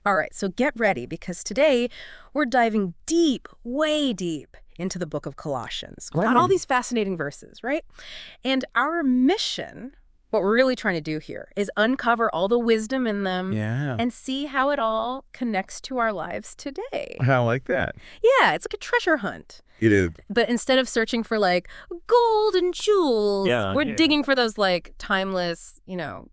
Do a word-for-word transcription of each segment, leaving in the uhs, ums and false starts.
All right, so get ready because today we're diving deep, way deep into the book of Colossians. We've got all these fascinating verses, right? And our mission, what we're really trying to do here, is uncover all the wisdom in them Yeah. and see how it all connects to our lives today. I like that. Yeah, it's like a treasure hunt. It is. But instead of searching for like gold and jewels, Yeah, we're yeah. digging for those like timeless, you know,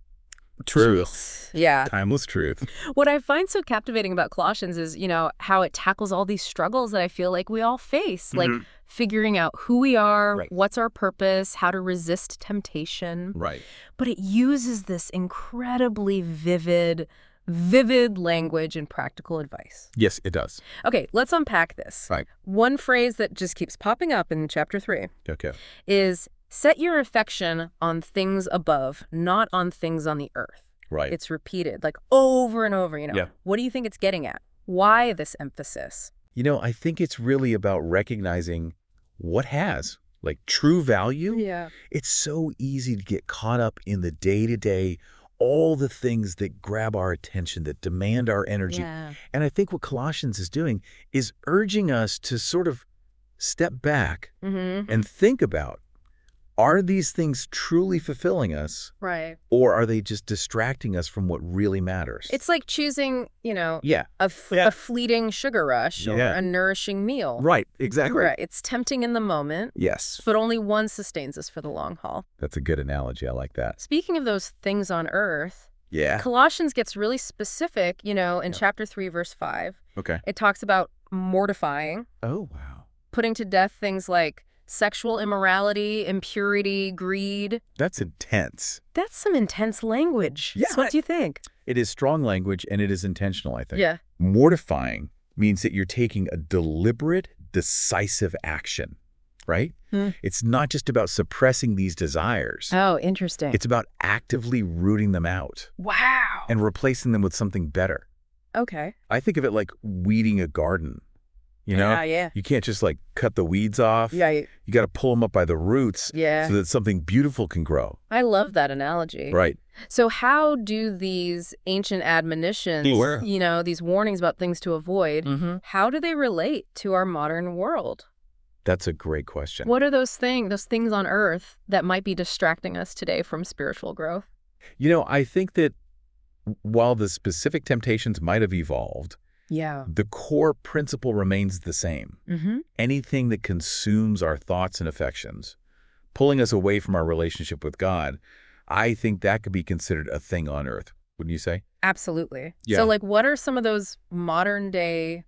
Truth. yeah. Timeless truth. What I find so captivating about Colossians is, you know, how it tackles all these struggles that I feel like we all face, like Mhm. figuring out who we are, Right. what's our purpose, how to resist temptation. Right. But it uses this incredibly vivid, vivid language and practical advice. Yes, it does. Okay, let's unpack this. Right. One phrase that just keeps popping up in chapter three Okay. is set your affection on things above, not on things on the earth. Right. It's repeated like over and over, you know. Yeah. What do you think it's getting at? Why this emphasis? You know, I think it's really about recognizing what has, like, true value. Yeah. It's so easy to get caught up in the day-to-day, all the things that grab our attention, that demand our energy. Yeah. And I think what Colossians is doing is urging us to sort of step back Mm-hmm. and think about, are these things truly fulfilling us, Right. or are they just distracting us from what really matters? It's like choosing, you know, yeah. a, f- Yeah. a fleeting sugar rush or Yeah. a nourishing meal. Right. Exactly. Right. It's tempting in the moment, Yes. but only one sustains us for the long haul. That's a good analogy. I like that. Speaking of those things on earth, Yeah. Colossians gets really specific, you know, in Yeah. chapter three, verse five. Okay. It talks about mortifying, Oh, wow. putting to death things like sexual immorality, impurity, greed. That's intense. That's some intense language. Yeah, So what I- do you think? It is strong language, and it is intentional, I think. Yeah. Mortifying means that you're taking a deliberate, decisive action, right? Hmm. It's not just about suppressing these desires. Oh, interesting. It's about actively rooting them out wow. and replacing them with something better. Okay. I think of it like weeding a garden, you know? Yeah, yeah. You can't just like cut the weeds off. Yeah, y- You got to pull them up by the roots yeah. so that something beautiful can grow. I love that analogy. Right. So how do these ancient admonitions, Beware. you know, these warnings about things to avoid, Mm-hmm. how do they relate to our modern world? That's a great question. What are those things, those things on earth that might be distracting us today from spiritual growth? You know, I think that while the specific temptations might have evolved, Yeah. the core principle remains the same. Mm-hmm. Anything that consumes our thoughts and affections, pulling us away from our relationship with God, I think that could be considered a thing on earth. Wouldn't you say? Absolutely. Yeah. So, like, what are some of those modern day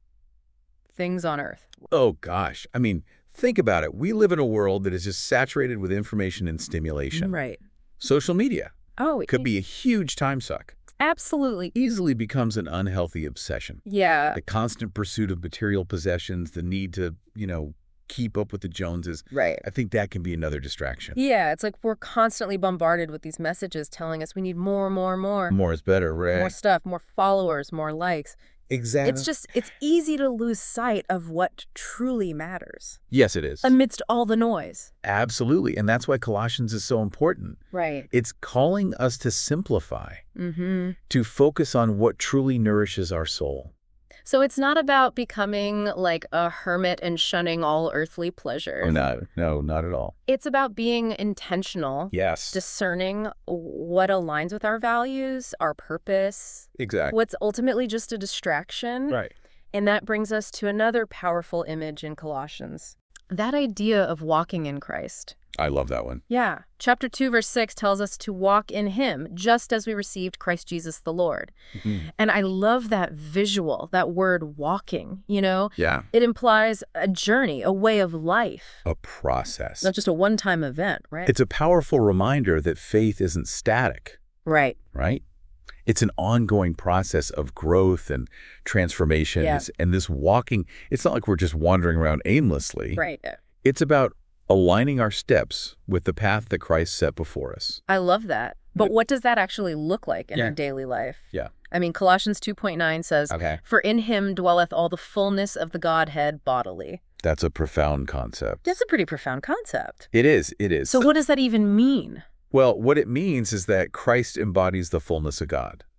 things on earth? Oh, gosh. I mean, think about it. We live in a world that is just saturated with information and stimulation. Right. Social media Oh, it could be a huge time suck. absolutely. Easily becomes an unhealthy obsession. Yeah. The constant pursuit of material possessions, the need to, you know, keep up with the Joneses. Right. I think that can be another distraction. Yeah, it's like we're constantly bombarded with these messages telling us we need more, more, more, More is better, right? more stuff, more followers, more likes. Exactly. It's just, it's easy to lose sight of what truly matters Yes, it is. amidst all the noise. Absolutely. And that's why Colossians is so important. Right. It's calling us to simplify, Mm-hmm. to focus on what truly nourishes our soul. So it's not about becoming like a hermit and shunning all earthly pleasures. Oh, no, no, not at all. It's about being intentional, Yes, discerning what aligns with our values, our purpose, exactly. what's ultimately just a distraction. Right. And that brings us to another powerful image in Colossians. That idea of walking in Christ. I love that one. Yeah. Chapter two, verse six tells us to walk in him, just as we received Christ Jesus the Lord. Mhm. And I love that visual, that word walking, you know? Yeah. It implies a journey, a way of life, A process. not just a one-time event, right? It's a powerful reminder that faith isn't static, right. right? It's an ongoing process of growth and transformation. Yeah. It's- And this walking, it's not like we're just wandering around aimlessly. Right. It's about aligning our steps with the path that Christ set before us. I love that. But what does that actually look like in Yeah. our daily life? Yeah. I mean, Colossians two point nine says, Okay. "For in him dwelleth all the fullness of the Godhead bodily." That's a profound concept. That's a pretty profound concept. It is. It is. So what does that even mean? Well, what it means is that Christ embodies the fullness of God.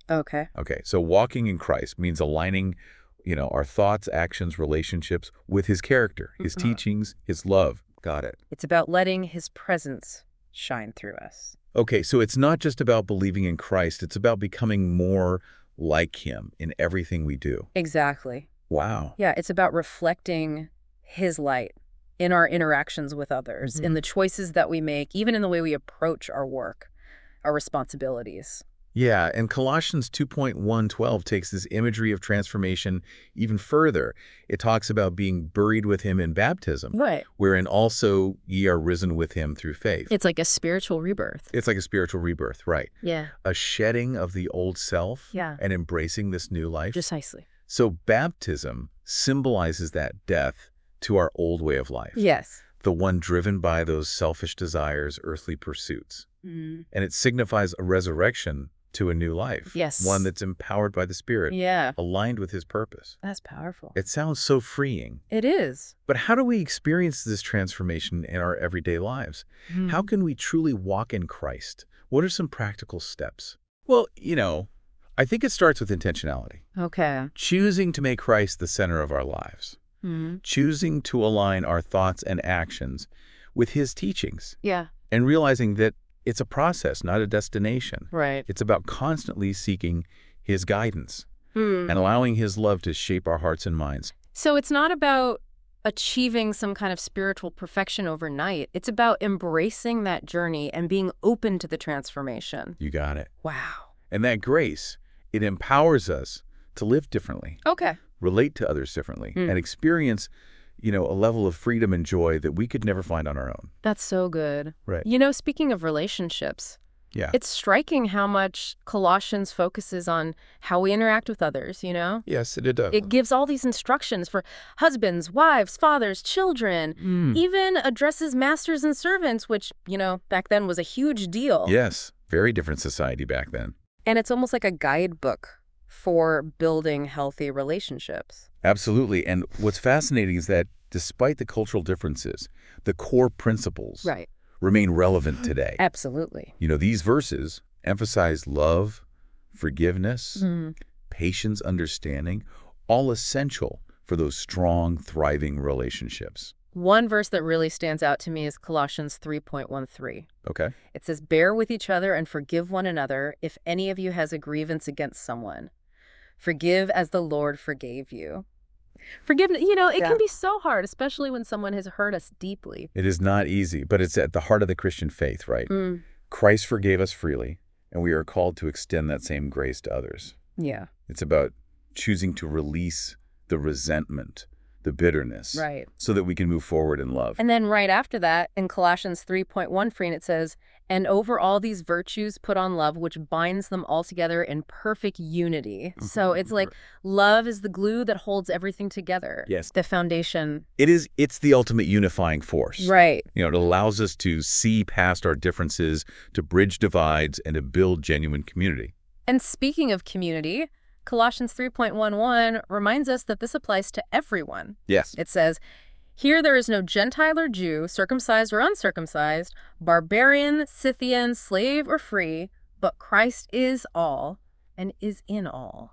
Okay. Okay, so walking in Christ means aligning, you know, our thoughts, actions, relationships with his character, his Mm-hmm. teachings, his love. Got it. It's about letting his presence shine through us. Okay, so it's not just about believing in Christ, it's about becoming more like him in everything we do. Exactly. Wow. Yeah, it's about reflecting his light in our interactions with others, Mhm. in the choices that we make, even in the way we approach our work, our responsibilities. Yeah, and Colossians two point one twelve takes this imagery of transformation even further. It talks about being buried with him in baptism, Right. wherein also ye are risen with him through faith. It's like a spiritual rebirth. It's like a spiritual rebirth, right? Yeah. A shedding of the old self Yeah. and embracing this new life. Precisely. So baptism symbolizes that death to our old way of life, Yes. the one driven by those selfish desires, earthly pursuits. Mm. And it signifies a resurrection to a new life, Yes. one that's empowered by the Spirit, Yeah. aligned with his purpose. That's powerful. It sounds so freeing. It is. But how do we experience this transformation in our everyday lives? Mm. How can we truly walk in Christ? What are some practical steps? Well, you know, I think it starts with intentionality. Okay. Choosing to make Christ the center of our lives. Mm. Choosing to align our thoughts and actions with his teachings. Yeah. And realizing that it's a process, not a destination. Right. It's about constantly seeking his guidance Mm. and allowing his love to shape our hearts and minds. So it's not about achieving some kind of spiritual perfection overnight. It's about embracing that journey and being open to the transformation. You got it. Wow. And that grace, it empowers us to live differently, Okay. relate to others differently, Mm. and experience, you know, a level of freedom and joy that we could never find on our own. That's so good. Right. You know, speaking of relationships, Yeah. it's striking how much Colossians focuses on how we interact with others, you know? Yes, it does. It gives all these instructions for husbands, wives, fathers, children, Mm. even addresses masters and servants, which, you know, back then was a huge deal. Yes. Very different society back then. And it's almost like a guidebook for building healthy relationships. Absolutely. And what's fascinating is that despite the cultural differences, the core principles Right. remain relevant today. Absolutely. You know, these verses emphasize love, forgiveness, Mm. patience, understanding, all essential for those strong, thriving relationships. One verse that really stands out to me is Colossians three point one three. Okay? It says, "Bear with each other and forgive one another if any of you has a grievance against someone. Forgive as the Lord forgave you." Forgiveness, you know, it Yeah. can be so hard, especially when someone has hurt us deeply. It is not easy, but it's at the heart of the Christian faith, right? Mm. Christ forgave us freely, and we are called to extend that same grace to others. Yeah. It's about choosing to release the resentment, the bitterness, Right. so that we can move forward in love. And then right after that, in Colossians three point one, Freen, it says, "And over all these virtues put on love, which binds them all together in perfect unity." So it's like love is the glue that holds everything together. Yes. The foundation. It is, it's the ultimate unifying force. Right. You know, it allows us to see past our differences, to bridge divides, and to build genuine community. And speaking of community, Colossians three point one reminds us that this applies to everyone. Yes. It says, "Here there is no Gentile or Jew, circumcised or uncircumcised, barbarian, Scythian, slave or free, but Christ is all and is in all."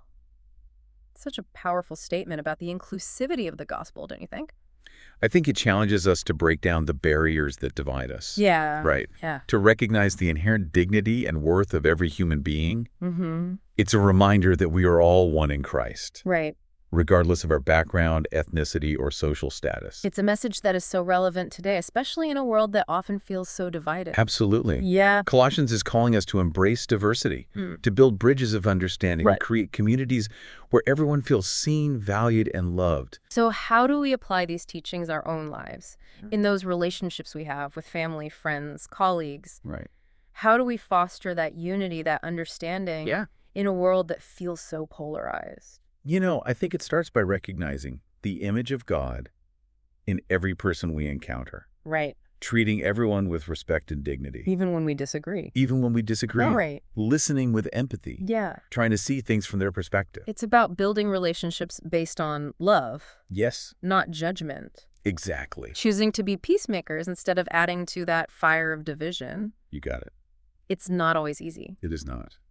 Such a powerful statement about the inclusivity of the gospel, don't you think? I think it challenges us to break down the barriers that divide us. Yeah. Right. Yeah. To recognize the inherent dignity and worth of every human being. Mm-hmm. It's a reminder that we are all one in Christ, Right. regardless of our background, ethnicity, or social status. It's a message that is so relevant today, especially in a world that often feels so divided. Absolutely. Yeah. Colossians is calling us to embrace diversity, Mm. to build bridges of understanding, Right. and create communities where everyone feels seen, valued, and loved. So how do we apply these teachings our own lives, in those relationships we have with family, friends, colleagues? Right. How do we foster that unity, that understanding Yeah. in a world that feels so polarized? You know, I think it starts by recognizing the image of God in every person we encounter, Right. treating everyone with respect and dignity, Even when we disagree. even when we disagree, Right. listening with empathy, Yeah. trying to see things from their perspective. It's about building relationships based on love, Yes, not judgment. exactly. Choosing to be peacemakers instead of adding to that fire of division. You got it. It's not always easy. It is not.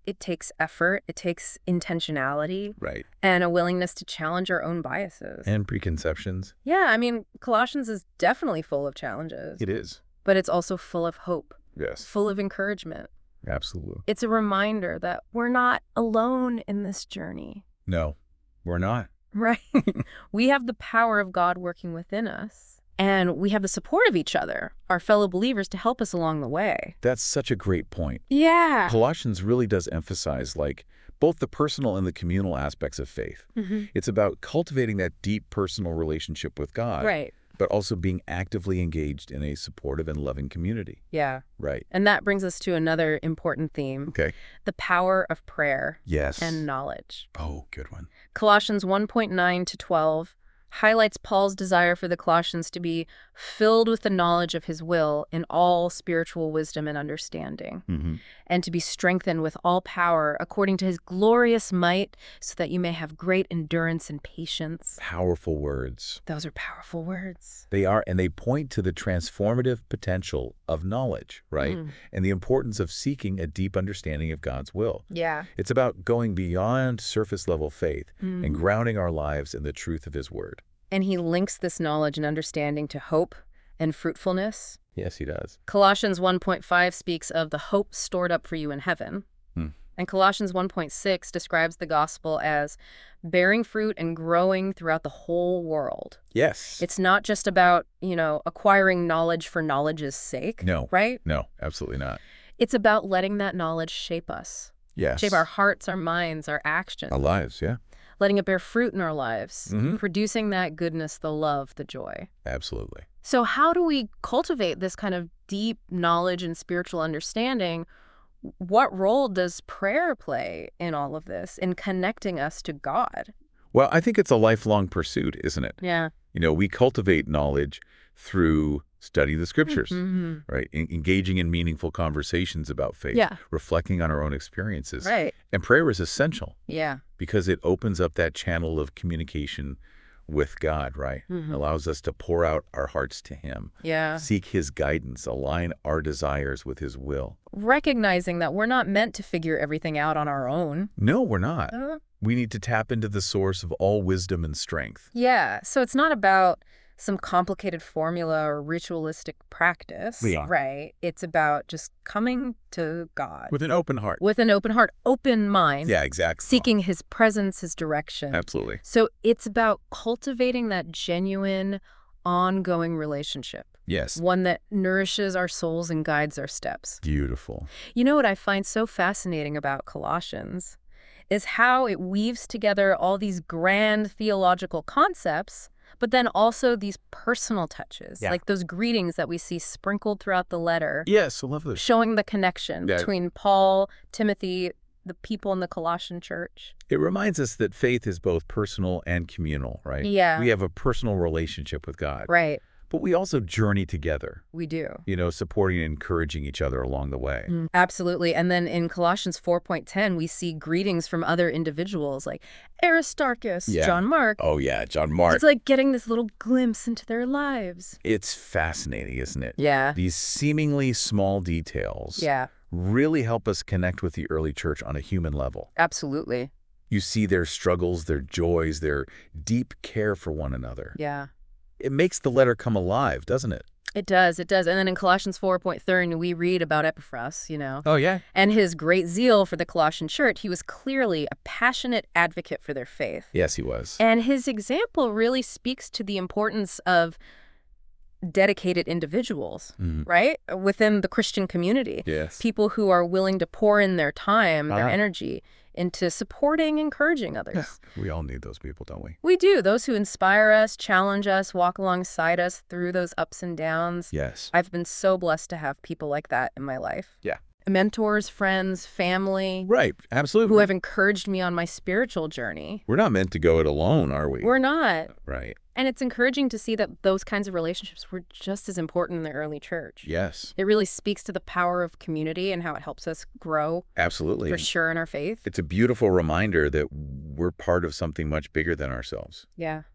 it takes effort, it takes intentionality, Right. and a willingness to challenge our own biases. And preconceptions. Yeah, I mean, Colossians is definitely full of challenges, It is. but it's also full of hope, Yes. full of encouragement. Absolutely. It's a reminder that we're not alone in this journey, No, we're not. right? We have the power of God working within us, and we have the support of each other, our fellow believers, to help us along the way. That's such a great point. Yeah. Colossians really does emphasize, like, both the personal and the communal aspects of faith. Mm-hmm. It's about cultivating that deep personal relationship with God, Right. but also being actively engaged in a supportive and loving community. Yeah. Right. And that brings us to another important theme, Okay. the power of prayer Yes. and knowledge. Oh, good one. Colossians one point nine to twelve highlights Paul's desire for the Colossians to be filled with the knowledge of his will in all spiritual wisdom and understanding, Mm-hmm. and to be strengthened with all power according to his glorious might, so that you may have great endurance and patience. Powerful words. Those are powerful words. They are, and they point to the transformative potential of knowledge, right? Mm. And the importance of seeking a deep understanding of God's will. Yeah. It's about going beyond surface-level faith Mm. and grounding our lives in the truth of his word. And he links this knowledge and understanding to hope and fruitfulness. Yes, he does. Colossians one point five speaks of the hope stored up for you in heaven. Hmm. And Colossians one point six describes the gospel as bearing fruit and growing throughout the whole world. Yes. It's not just about, you know, acquiring knowledge for knowledge's sake. No. Right? No, absolutely not. It's about letting that knowledge shape us, Yes. shape our hearts, our minds, our actions, Our lives, yeah. letting it bear fruit in our lives, Mhm. producing that goodness, the love, the joy. Absolutely. So how do we cultivate this kind of deep knowledge and spiritual understanding? What role does prayer play in all of this, in connecting us to God? Well, I think it's a lifelong pursuit, isn't it? Yeah. You know, we cultivate knowledge through study the scriptures, Mm-hmm. right? En- engaging in meaningful conversations about faith, Yeah. reflecting on our own experiences. Right. And prayer is essential Yeah. because it opens up that channel of communication with God, right? Mhm. Allows us to pour out our hearts to him, Yeah. seek his guidance, align our desires with his will. Recognizing that we're not meant to figure everything out on our own. No, we're not. Uh, We need to tap into the source of all wisdom and strength. yeah. So it's not about some complicated formula or ritualistic practice. Yeah. Right. It's about just coming to God With an open heart. with an open heart, open mind, Yeah, exactly. seeking his presence, his direction. Absolutely. So it's about cultivating that genuine, ongoing relationship, Yes. one that nourishes our souls and guides our steps. Beautiful. You know what I find so fascinating about Colossians is how it weaves together all these grand theological concepts, but then also these personal touches, Yeah. like those greetings that we see sprinkled throughout the letter, Yes, I love this. showing the connection Yeah. between Paul, Timothy, the people in the Colossian church. It reminds us that faith is both personal and communal, right? Yeah. We have a personal relationship with God, Right. but we also journey together, We do. you know, supporting and encouraging each other along the way. Mm, absolutely. And then in Colossians four point ten, we see greetings from other individuals like Aristarchus, Yeah. John Mark. Oh, yeah, John Mark. It's like getting this little glimpse into their lives. It's fascinating, isn't it? Yeah. These seemingly small details Yeah, really help us connect with the early church on a human level. absolutely. You see their struggles, their joys, their deep care for one another. Yeah. It makes the letter come alive, doesn't it? It does. It does. And then in Colossians four point thirty, we read about Epaphras, you know, Oh, yeah. and his great zeal for the Colossian church. He was clearly a passionate advocate for their faith. Yes, he was. And his example really speaks to the importance of dedicated individuals, Mhm. right, within the Christian community. Yes. People who are willing to pour in their time, their Uh-huh. energy into supporting, encouraging others. We all need those people, don't we? We do. Those who inspire us, challenge us, walk alongside us through those ups and downs. Yes. I've been so blessed to have people like that in my life. Yeah. Mentors, friends, family, Right. Absolutely. who have encouraged me on my spiritual journey. We're not meant to go it alone, are we? We're not. Right. And it's encouraging to see that those kinds of relationships were just as important in the early church. Yes. It really speaks to the power of community and how it helps us grow Absolutely. for sure in our faith. It's a beautiful reminder that we're part of something much bigger than ourselves. Yeah.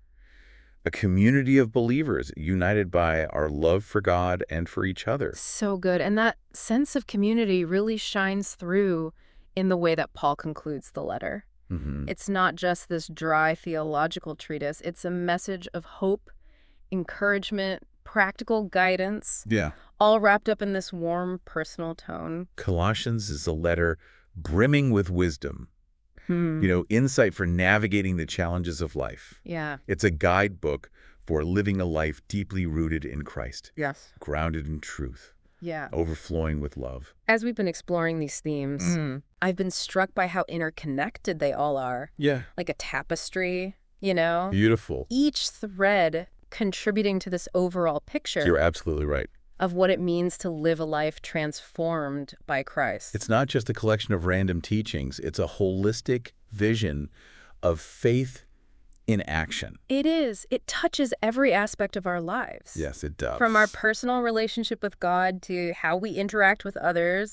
A community of believers united by our love for God and for each other. So good. And that sense of community really shines through in the way that Paul concludes the letter. Mm-hmm. It's not just this dry theological treatise. It's a message of hope, encouragement, practical guidance, Yeah. all wrapped up in this warm, personal tone. Colossians is a letter brimming with wisdom, Hmm. you know, insight for navigating the challenges of life. Yeah. It's a guidebook for living a life deeply rooted in Christ, Yes. grounded in truth, Yeah. overflowing with love. As we've been exploring these themes, Mm. I've been struck by how interconnected they all are. Yeah. Like a tapestry, you know? Beautiful. Each thread contributing to this overall picture You're absolutely right. of what it means to live a life transformed by Christ. It's not just a collection of random teachings. It's a holistic vision of faith in action. It is. It touches every aspect of our lives. Yes, it does. From our personal relationship with God to how we interact with others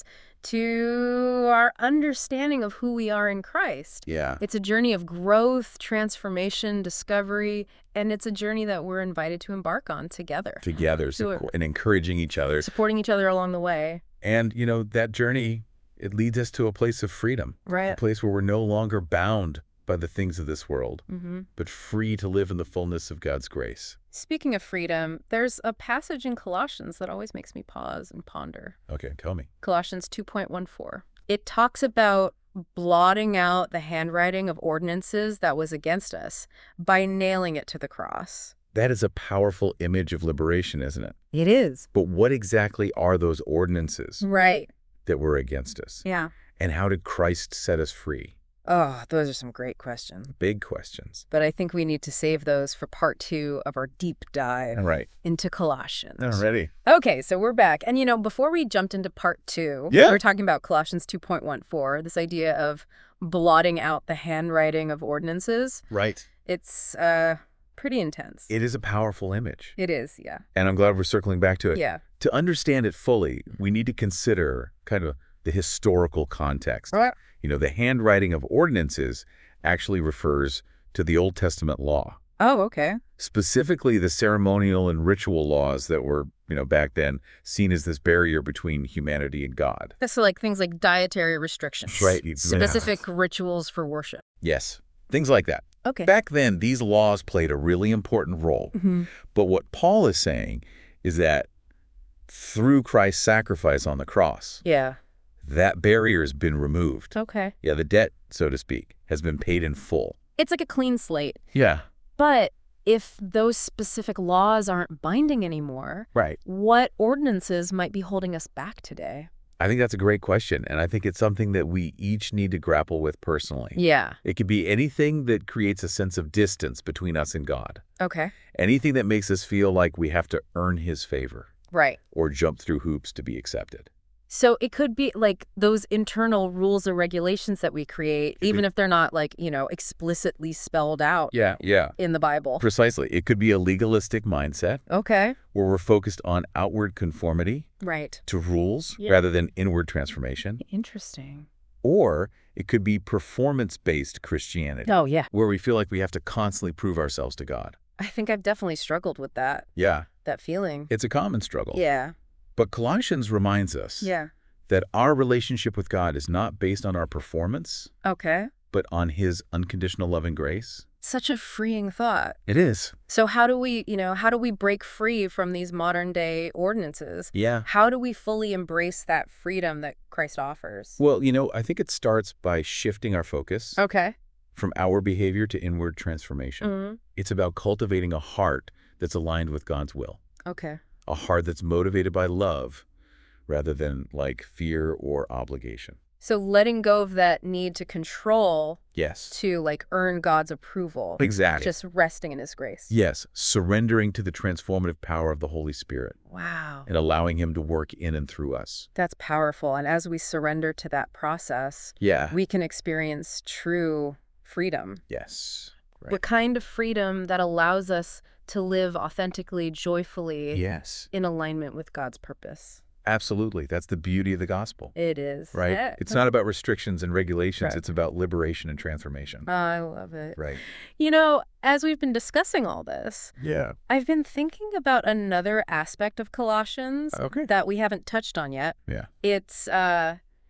to our understanding of who we are in Christ. Yeah. It's a journey of growth, transformation, discovery, and it's a journey that we're invited to embark on together. Together Do support, and encouraging each other. Supporting each other along the way. And, you know, that journey, it leads us to a place of freedom. A Right. place where we're no longer bound by the things of this world, Mm-hmm. but free to live in the fullness of God's grace. Speaking of freedom, there's a passage in Colossians that always makes me pause and ponder. Okay, tell me. Colossians two point one four. It talks about blotting out the handwriting of ordinances that was against us by nailing it to the cross. That is a powerful image of liberation, isn't it? It is. But what exactly are those ordinances Right. that were against us? Yeah. And how did Christ set us free? Oh, those are some great questions. Big questions. But I think we need to save those for part two of our deep dive All right. into Colossians. Already. Okay, so we're back. And, you know, before we jumped into part two, Yeah. we were talking about Colossians two point one four, this idea of blotting out the handwriting of ordinances. Right. It's uh, pretty intense. It is a powerful image. It is, yeah. And I'm glad we're circling back to it. Yeah. To understand it fully, we need to consider kind of the historical context. Right. You know, the handwriting of ordinances actually refers to the Old Testament law, Oh, okay. specifically the ceremonial and ritual laws that were, you know, back then seen as this barrier between humanity and God. So like things like dietary restrictions. Right. Specific rituals for worship. Yes. Things like that. Okay. Back then, these laws played a really important role. Mm-hmm. But what Paul is saying is that through Christ's sacrifice on the cross, Yeah. that barrier has been removed. Okay. Yeah, the debt, so to speak, has been paid in full. It's like a clean slate. Yeah. But if those specific laws aren't binding anymore, Right. what ordinances might be holding us back today? I think that's a great question, and I think it's something that we each need to grapple with personally. Yeah. It could be anything that creates a sense of distance between us and God. Okay. Anything that makes us feel like we have to earn his favor Right. or jump through hoops to be accepted. So it could be like those internal rules or regulations that we create, Could even be. if they're not like, you know, explicitly spelled out Yeah, yeah. in the Bible. Precisely. It could be a legalistic mindset Okay. where we're focused on outward conformity Right. to rules Yeah. rather than inward transformation. Interesting. Or it could be performance-based Christianity, Oh, yeah. where we feel like we have to constantly prove ourselves to God. I think I've definitely struggled with that, Yeah, that feeling. it's a common struggle. Yeah. But Colossians reminds us Yeah. that our relationship with God is not based on our performance, Okay. but on his unconditional love and grace. Such a freeing thought. It is. So how do we, you know, how do we break free from these modern day ordinances? Yeah. How do we fully embrace that freedom that Christ offers? Well, you know, I think it starts by shifting our focus Okay. from outward behavior to inward transformation. Mm-hmm. It's about cultivating a heart that's aligned with God's will, Okay. a heart that's motivated by love rather than like fear or obligation. So letting go of that need to control Yes. to like earn God's approval. Exactly. Just resting in his grace. Yes, surrendering to the transformative power of the Holy Spirit Wow. and allowing him to work in and through us. That's powerful. And as we surrender to that process, Yeah. we can experience true freedom. Yes. Right. The kind of freedom that allows us to live authentically, joyfully, Yes. in alignment with God's purpose. Absolutely. That's the beauty of the gospel, It is. right? Yeah. It's not about restrictions and regulations. Right. It's about liberation and transformation. I love it. Right. You know, as we've been discussing all this, Yeah. I've been thinking about another aspect of Colossians Okay. that we haven't touched on yet. Yeah. It's uh,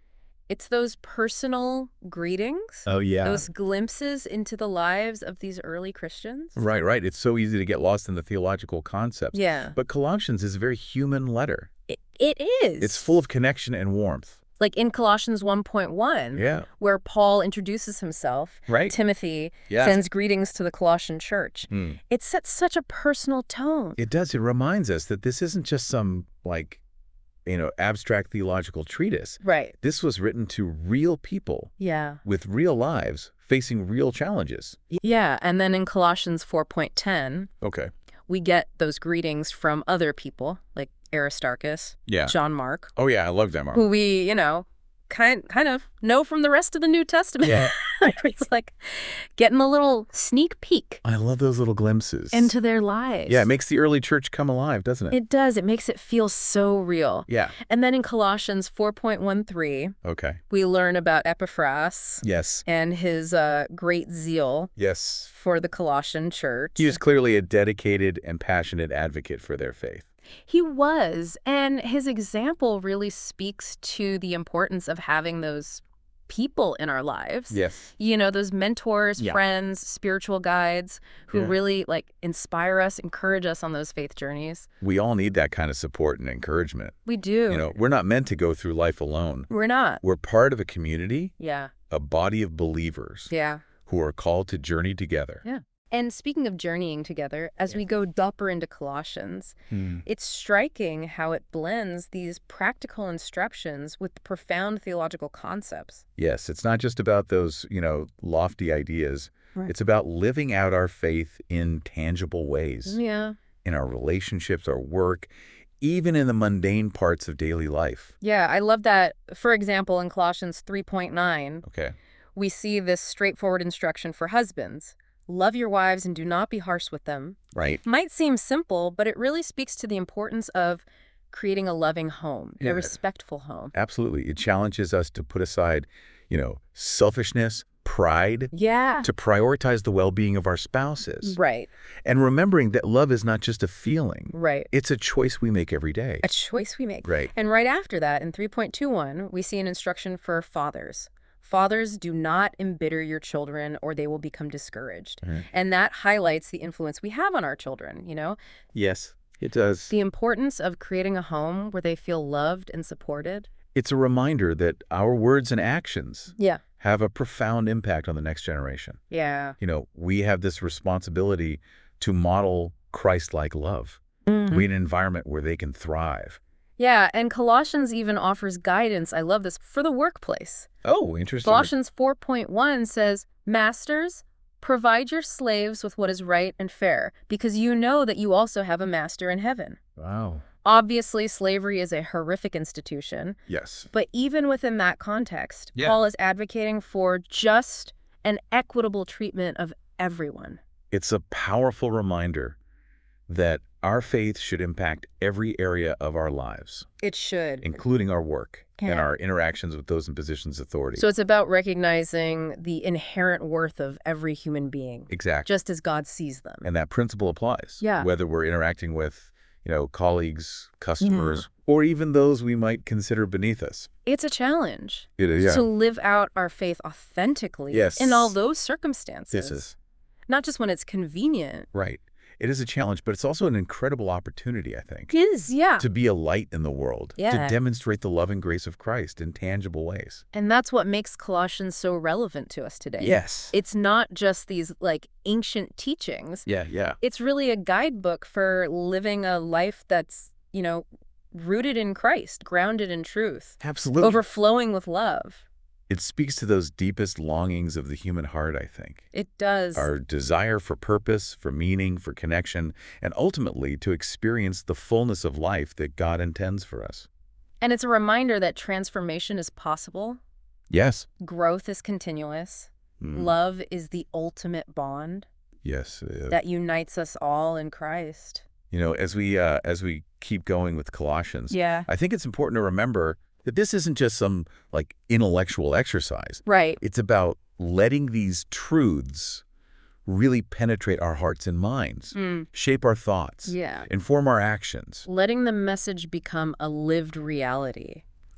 It's those personal greetings. Oh, yeah. Those glimpses into the lives of these early Christians. Right, right. It's so easy to get lost in the theological concepts. Yeah. But Colossians is a very human letter. It, it is. It's full of connection and warmth. Like in Colossians one point one, Yeah. where Paul introduces himself, Right. Timothy Yes. sends greetings to the Colossian church. Mm. It sets such a personal tone. It does. It reminds us that this isn't just some, like, you know, abstract theological treatise. Right. This was written to real people Yeah. with real lives facing real challenges. Yeah, and then in Colossians four point ten, Okay. we get those greetings from other people, like Aristarchus, Yeah. John Mark, Oh, yeah. I love that, Mark. who we, you know, kind kind of know from the rest of the New Testament. Yeah. It's like getting a little sneak peek I love those little glimpses. into their lives. Yeah, it makes the early church come alive, doesn't it? It does. It makes it feel so real. Yeah. And then in Colossians four point thirteen, Okay. we learn about Epaphras Yes. and his uh, great zeal Yes. for the Colossian church. He was clearly a dedicated and passionate advocate for their faith. He was, and his example really speaks to the importance of having those people in our lives. Yes. You know, those mentors, Yeah. friends, spiritual guides who Yeah. really like inspire us, encourage us on those faith journeys. We all need that kind of support and encouragement. We do. You know, we're not meant to go through life alone. We're not. We're part of a community, Yeah. a body of believers Yeah. who are called to journey together. Yeah. And speaking of journeying together, as we go deeper into Colossians, Hmm. it's striking how it blends these practical instructions with profound theological concepts. Yes, it's not just about those, you know, lofty ideas. Right. It's about living out our faith in tangible ways, Yeah. in our relationships, our work, even in the mundane parts of daily life. Yeah, I love that. For example, in Colossians three point nine, Okay. we see this straightforward instruction for husbands. Love your wives and do not be harsh with them. Right. Might seem simple, but it really speaks to the importance of creating a loving home, Yeah. a respectful home. Absolutely. It challenges us to put aside, you know, selfishness, pride, Yeah. to prioritize the well-being of our spouses. Right, And remembering that love is not just a feeling. right. It's a choice we make every day. A choice we make. Right. And right after that, in three point two one, we see an instruction for fathers. Fathers, do not embitter your children or they will become discouraged. Mhm. And that highlights the influence we have on our children, you know? Yes, it does. The importance of creating a home where they feel loved and supported. It's a reminder that our words and actions Yeah. have a profound impact on the next generation. Yeah. You know, we have this responsibility to model Christ-like love, Mhm. create an environment where they can thrive. Yeah, and Colossians even offers guidance, I love this, for the workplace. Oh, interesting. Colossians four point one says, Masters, provide your slaves with what is right and fair, because you know that you also have a master in heaven. Wow. Obviously, slavery is a horrific institution, Yes. but even within that context, Yeah. Paul is advocating for just and equitable treatment of everyone. It's a powerful reminder that our faith should impact every area of our lives, It should. including our work and Yeah. our interactions with those in positions of authority. So it's about recognizing the inherent worth of every human being, exactly. just as God sees them. And that principle applies. Yeah. Whether we're interacting with, you know, colleagues, customers, or even those we might consider beneath us. It's a challenge It is, yeah. to live out our faith authentically Yes. in all those circumstances. This is Not just when it's convenient. right. It is a challenge, but it's also an incredible opportunity, I think, It is, yeah. to be a light in the world, Yeah. to demonstrate the love and grace of Christ in tangible ways. And that's what makes Colossians so relevant to us today. Yes. It's not just these like ancient teachings. Yeah, yeah. It's really a guidebook for living a life that's, you know, rooted in Christ, grounded in truth, Absolutely. overflowing with love. It speaks to those deepest longings of the human heart, I think. It does. Our desire for purpose, for meaning, for connection, and ultimately to experience the fullness of life that God intends for us. And it's a reminder that transformation is possible. Yes. Growth is continuous. Mm. Love is the ultimate bond Yes. uh, that unites us all in Christ. you know, as we uh, as we keep going with Colossians, Yeah. I think it's important to remember that this isn't just some like intellectual exercise. Right. It's about letting these truths really penetrate our hearts and minds, Mm. shape our thoughts, Yeah. inform our actions. Letting the message become a lived reality.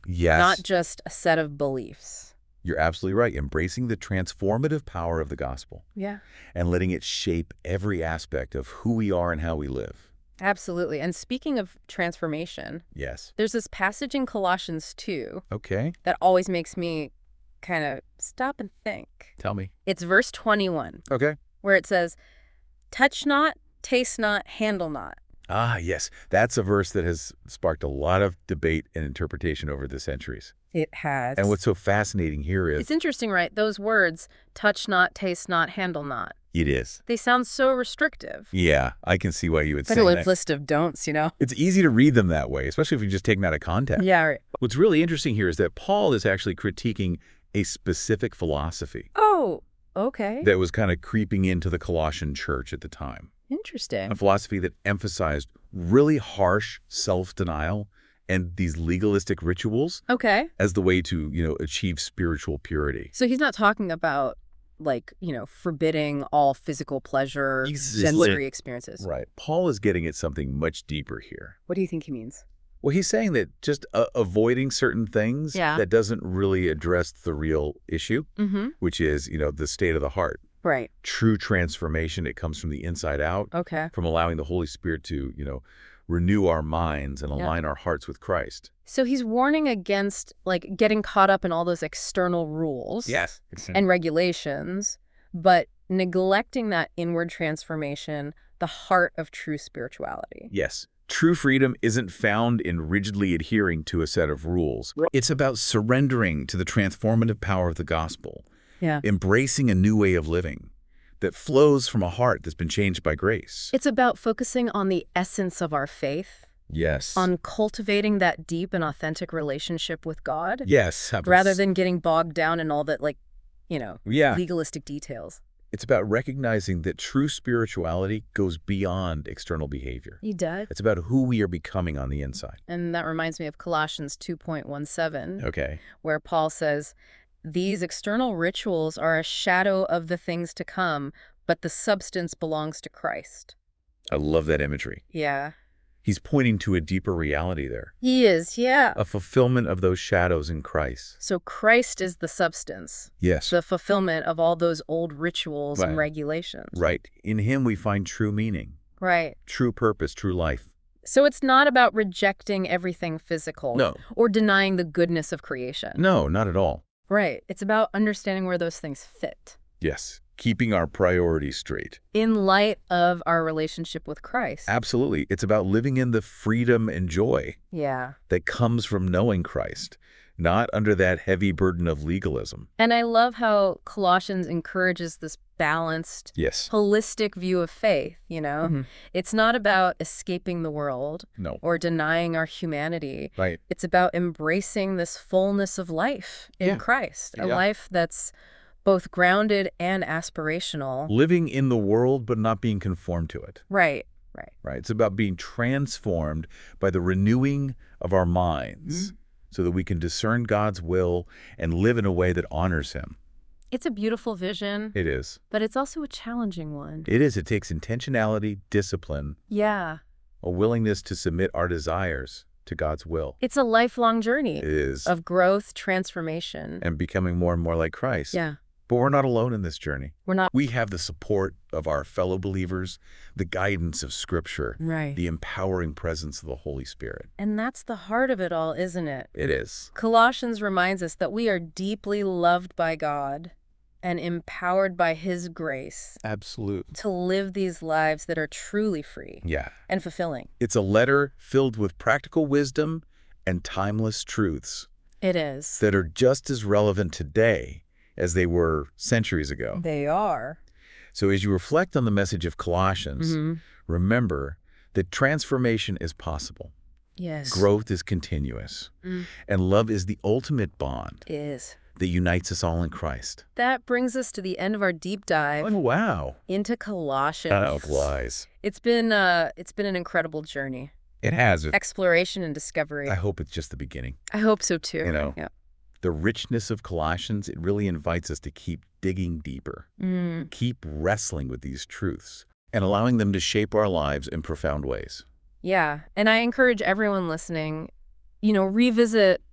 Yes. not just a set of beliefs. You're absolutely right. Embracing the transformative power of the gospel Yeah. and letting it shape every aspect of who we are and how we live. Absolutely. And speaking of transformation, Yes. there's this passage in Colossians two Okay. that always makes me kind of stop and think. Tell me. It's verse twenty-one, Okay. where it says, touch not, taste not, handle not. Ah, yes. That's a verse that has sparked a lot of debate and interpretation over the centuries. It has. And what's so fascinating here is It's interesting, right? Those words, touch not, taste not, handle not. it is. They sound so restrictive. Yeah, I can see why you would But say a that. list of don'ts, you know? It's easy to read them that way, especially if you just take them out of context. Yeah, right. What's really interesting here is that Paul is actually critiquing a specific philosophy Oh, okay. that was kind of creeping into the Colossian church at the time. Interesting. A philosophy that emphasized really harsh self-denial and these legalistic rituals Okay. as the way to, you know, achieve spiritual purity. So he's not talking about, like, you know, forbidding all physical pleasure, Exactly. sensory experiences. Right. Paul is getting at something much deeper here. What do you think he means? Well, he's saying that just uh, avoiding certain things Yeah. that doesn't really address the real issue, Mm-hmm. which is, you know, the state of the heart. Right. True transformation, it comes from the inside out, Okay. from allowing the Holy Spirit to, you know, renew our minds and Yeah. align our hearts with Christ. So he's warning against, like, getting caught up in all those external rules and regulations, but neglecting that inward transformation, the heart of true spirituality. Yes. True freedom isn't found in rigidly adhering to a set of rules. It's about surrendering to the transformative power of the gospel, Yeah. embracing a new way of living that flows from a heart that's been changed by grace. It's about focusing on the essence of our faith, Yes. on cultivating that deep and authentic relationship with God, yes. rather than getting bogged down in all that, like, you know, Yeah. legalistic details. It's about recognizing that true spirituality goes beyond external behavior. He does. It's about who we are becoming on the inside. And that reminds me of Colossians two point one seven, Okay. where Paul says, these external rituals are a shadow of the things to come, but the substance belongs to Christ. I love that imagery. Yeah. He's pointing to a deeper reality there, He is, yeah. a fulfillment of those shadows in Christ. So Christ is the substance, Yes. the fulfillment of all those old rituals and Right. regulations. Right. In him we find true meaning, Right. true purpose, true life. So it's not about rejecting everything physical No. or denying the goodness of creation. No, not at all. Right. It's about understanding where those things fit Yes. Keeping our priorities straight. in light of our relationship with Christ. Absolutely. It's about living in the freedom and joy Yeah. that comes from knowing Christ, not under that heavy burden of legalism. And I love how Colossians encourages this balanced, Yes. holistic view of faith, you know? Mhm. It's not about escaping the world No. or denying our humanity. Right. It's about embracing this fullness of life in Yeah. Christ, a Yeah. life that's both grounded and aspirational. Living in the world, but not being conformed to it. Right, right. Right. It's about being transformed by the renewing of our minds so that we can discern God's will and live in a way that honors him. It's a beautiful vision, It is. but it's also a challenging one. It is. It takes intentionality, discipline, Yeah. a willingness to submit our desires to God's will. It's a lifelong journey It is. of growth, transformation. And becoming more and more like Christ. Yeah. But we're not alone in this journey. We're not. We have the support of our fellow believers, the guidance of Scripture, Right. the empowering presence of the Holy Spirit. And that's the heart of it all, isn't it? It is. Colossians reminds us that we are deeply loved by God and empowered by His grace Absolute. to live these lives that are truly free Yeah. and fulfilling. It's a letter filled with practical wisdom and timeless truths It is. that are just as relevant today as they were centuries ago. They are. So as you reflect on the message of Colossians, Mhm. remember that transformation is possible. Yes. Growth is continuous. Mm. And love is the ultimate bond Is. that unites us all in Christ. That brings us to the end of our deep dive Oh, wow. into Colossians. Oh, lies. It's been uh it's been an incredible journey. It has. Exploration and discovery. I hope it's just the beginning. I hope so too. You know. Yeah. The richness of Colossians, it really invites us to keep digging deeper, Mm. keep wrestling with these truths, and allowing them to shape our lives in profound ways. Yeah. And I encourage everyone listening, you know, revisit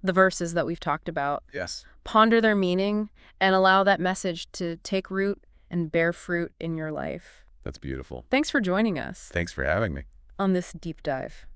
the verses that we've talked about. Yes. Ponder their meaning and allow that message to take root and bear fruit in your life. That's beautiful. Thanks for joining us Thanks for having me. on this deep dive.